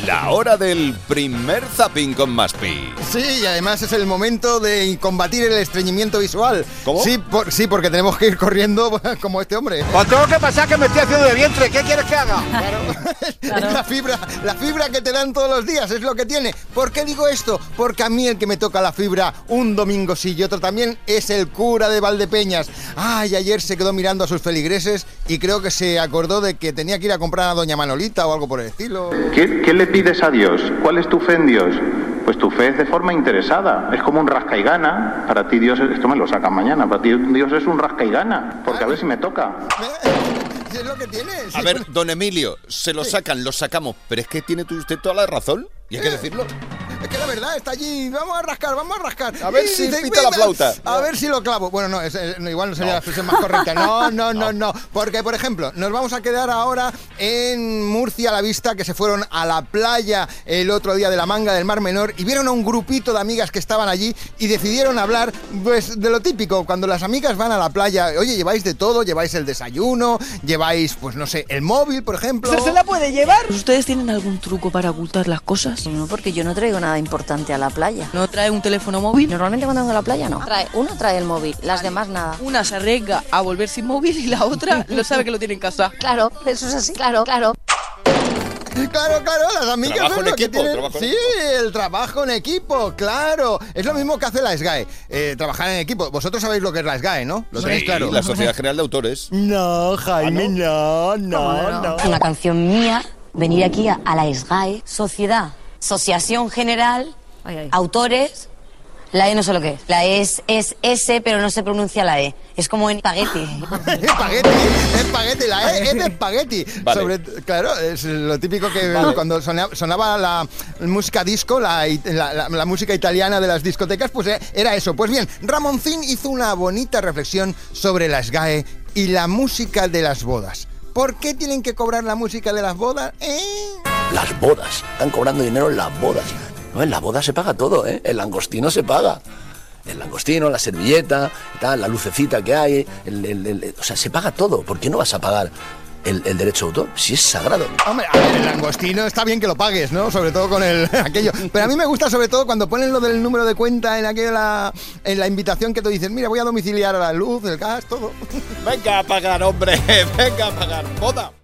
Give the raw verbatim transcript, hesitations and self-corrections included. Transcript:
La hora del primer zapping con Maspi. Sí, y además es el momento de combatir el estreñimiento visual. ¿Cómo? Sí, por, sí, porque tenemos que ir corriendo como este hombre. Pues tengo que pasar que me estoy haciendo de vientre. ¿Qué quieres que haga? Claro. Claro. Es la fibra, la fibra que te dan todos los días, es lo que tiene. ¿Por qué digo esto? Porque a mí el que me toca la fibra un domingo sí y otro también es el cura de Valdepeñas. Ay, ayer se quedó mirando a sus feligreses y creo que se acordó de que tenía que ir a comprar a doña Manolita o algo por el estilo. ¿Qué, qué le pides a Dios? ¿Cuál es tu fe en Dios? Pues tu fe es de forma interesada, es como un rasca y gana. Para ti Dios, esto me lo sacan mañana, para ti Dios es un rasca y gana, porque a ver si me toca. Es lo que tienes. A ver, don Emilio, se lo sacan, lo sacamos, pero es que tiene usted toda la razón, y hay que decirlo. Es que la verdad está allí, vamos a rascar, vamos a rascar. A ver si pita la flauta. A ver si lo clavo. Bueno, no, es, es, no igual no sería no. la expresión más correcta. No, no, no, no. Porque, por ejemplo, nos vamos a quedar ahora en Murcia a la vista, que se fueron a la playa el otro día de la Manga del Mar Menor y vieron a un grupito de amigas que estaban allí y decidieron hablar, pues, de lo típico. Cuando las amigas van a la playa, oye, lleváis de todo, lleváis el desayuno, lleváis, pues, no sé, el móvil, por ejemplo. ¿Se la puede llevar? ¿Ustedes tienen algún truco para ocultar las cosas? No, porque yo no traigo nada importante a la playa. ¿No trae un teléfono móvil? Normalmente cuando vengo a la playa no. Trae, uno trae el móvil, las demás nada. Una se arriesga a volver sin móvil y la otra lo sabe que lo tiene en casa. Claro, eso es así, claro, claro. Claro, claro, las amigas trabajo en equipo, tienen... trabajo en Sí, equipo. el trabajo en equipo, claro. Es lo mismo que hace la SGAE, eh, trabajar en equipo. Vosotros sabéis lo que es la SGAE, ¿no? Lo Sí, tenéis claro. La Sociedad General de Autores. No, Jaime, ¿Ah, no? No, no, no. Una canción mía, venir aquí a, a la SGAE, Sociedad, Asociación General, ay, ay. Autores... La E no sé lo que es. La E es, es S, pero no se pronuncia la E. Es como en espagueti. Espagueti, espagueti, la E es de espagueti. Vale. Sobre, claro, es lo típico que vale. Cuando sonaba, sonaba la música disco, la, la, la, la música italiana de las discotecas, pues era eso. Pues bien, Ramoncín hizo una bonita reflexión sobre la SGAE y la música de las bodas. ¿Por qué tienen que cobrar la música de las bodas? ¿Eh? Las bodas. Están cobrando dinero en las bodas. No, en la boda se paga todo, ¿eh? El langostino se paga. El langostino, la servilleta, tal, la lucecita que hay, el, el, el, o sea, se paga todo. ¿Por qué no vas a pagar el, el derecho de autor? Si es sagrado. Hombre, a ver, el langostino está bien que lo pagues, ¿no? Sobre todo con el aquello. Pero a mí me gusta sobre todo cuando ponen lo del número de cuenta en aquella, en la invitación que te dicen, mira, voy a domiciliar a la luz, el gas, todo. Venga a pagar, hombre, venga a pagar. Boda.